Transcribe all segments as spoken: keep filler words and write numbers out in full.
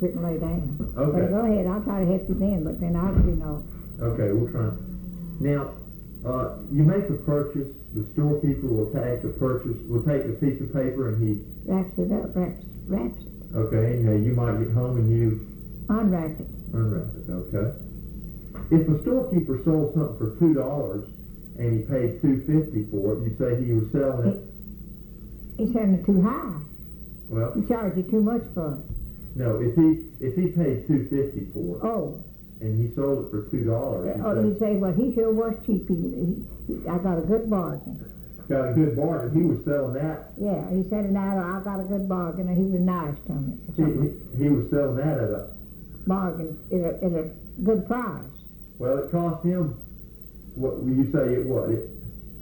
quit and lay down. Okay. But go ahead, I'll try to help you then, but then I'll, you know. Okay, we'll try. Now, uh, you make a purchase, the storekeeper will take the purchase, will take a piece of paper and he... Wraps it up, wraps, wraps it, Okay, and uh, you might get home and you unwrap it. unwrap it, okay. If a storekeeper sold something for two dollars and he paid two fifty for it, you say he was selling it, He's selling it too high. well, He charged you too much for it. no, if he, if he paid two fifty for it Oh. and he sold it for two dollars, Oh, you he'd say, well, he sure was cheap. He, he, he, I got a good bargain. say, got a good bargain, he was selling that, Yeah, he said it out, I got a good bargain, and he was nice to me. or he, something. he, he was selling that at a, Bargain at a, at a good price. well, it cost him, what, you say it what, it,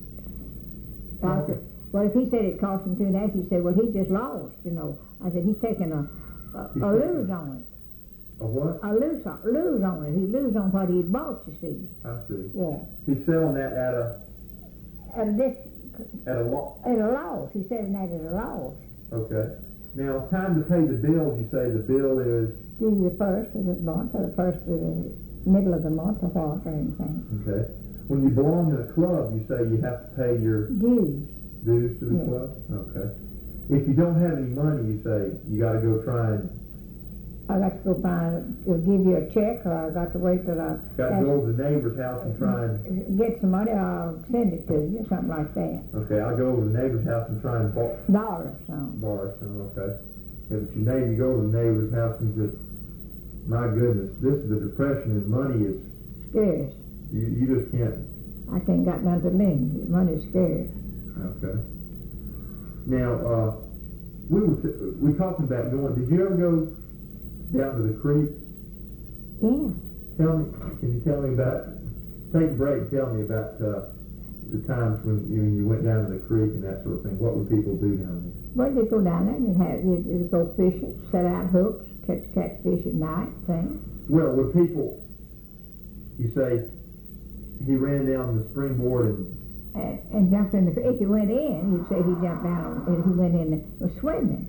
I said, well, if he said it cost him two and a half, he said, well, he just lost, you know. I said, he's taking a, a, He's a taking- lose on it. a what? A lose on, lose on it. He lose on what he'd bought, you see. I see. Yeah. He's selling that at a, At a dis, at a lo- at a loss. He said that at a loss. okay. Now, time to pay the bill, you say the bill is, Do the first of the month, or the first of the middle of the month, or what, or anything. okay. When you belong in a club, you say you have to pay your Dues. dues to the Yeah. club? Okay. If you don't have any money, you say you gotta go try and, I got to go find, he'll give you a check, or I got to wait till I gotta go over to the neighbor's house and try and, get some money, I'll send it to you, something like that. okay, I'll go over to the neighbor's house and try and borrow, Dollar or something. borrow some, okay. Yeah, but your neighbor, you go over to the neighbor's house and you say, my goodness, this is the depression and money is, Scarce. you, you just can't, I can't got none to lend. Money's scarce. okay. Now, uh, we were, t- we talking about going, did you ever go down to the creek? Yeah. Tell me, can you tell me about, take a break and tell me about, uh, the times when you, when you went down to the creek and that sort of thing. What would people do down there? Well, they go down there and have, you, you go fishing, set out hooks, catch catfish at night, things. Well, would people, you say, he ran down the springboard and, And, and jumped in the, if he went in, you'd say he jumped down, and he went in and was swimming.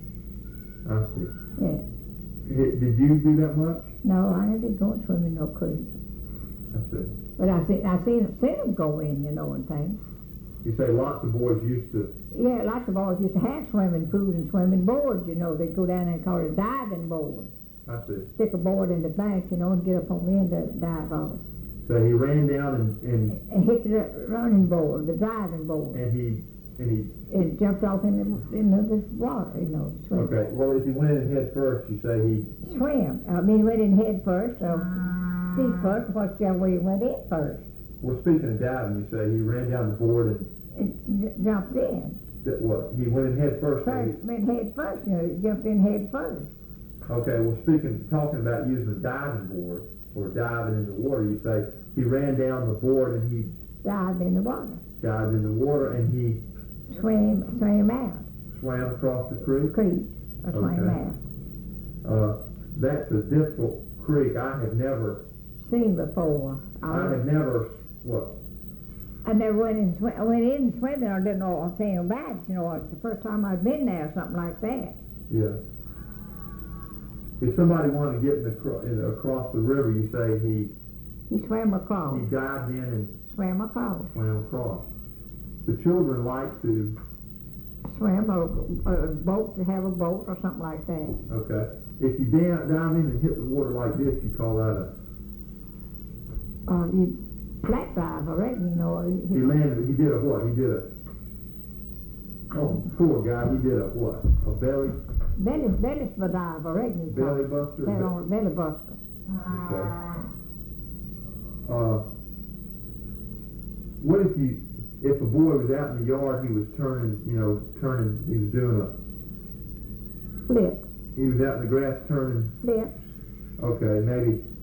I see. Yeah. Did, did you do that much? No, I didn't go and swim in no creek. I see. But I seen, I seen, seen them go in, you know, and things. You say lots of boys used to, Yeah, lots of boys used to have swimming pools and swimming boards, you know. They'd go down there and call it a diving board. I see. Stick a board in the bank, you know, and get up on the end to dive off. So he ran down and, and, And hit the running board, the diving board, and he, and he, and jumped off in the, in the water, you know, swim. okay, well, if he went in head first, you say he, Swim. I mean, he went in head first, or feet first, whichever way he went in first, well, speaking of diving, you say he ran down the board and, and j- jumped in. that what, he went in head first? so he- First, went head first, you know, he jumped in head first. Okay, well, speaking, talking about using a diving board or diving in the water, you say he ran down the board and he Dived in the water. dived in the water and he Swim, swam out. swam across the creek. Creek, or swam Okay. out. Uh, that's a difficult creek. I have never, Seen before. I have never, what, I never went in, swi- I went in swimming, or didn't know anything about it, you know, it's the first time I'd been there, or something like that. yeah. If somebody wanted to get in the, cro- in, across the river, you say he, He swam across, he dived in and swam across, swam across. The children like to, swam, or or a boat, to have a boat, or something like that. okay, if you dive, dive in and hit the water like this, you call that a, Uh, you flat dive, I reckon, you know. he landed, he did a what? He did a, oh, poor guy, he did a what? A belly, Belly, belly dive, I reckon. you call belly it. buster? That on belly buster. Okay. Uh, what if you, if a boy was out in the yard, he was turning, you know, turning, he was doing a, Flip, he was out in the grass turning, flip. okay, maybe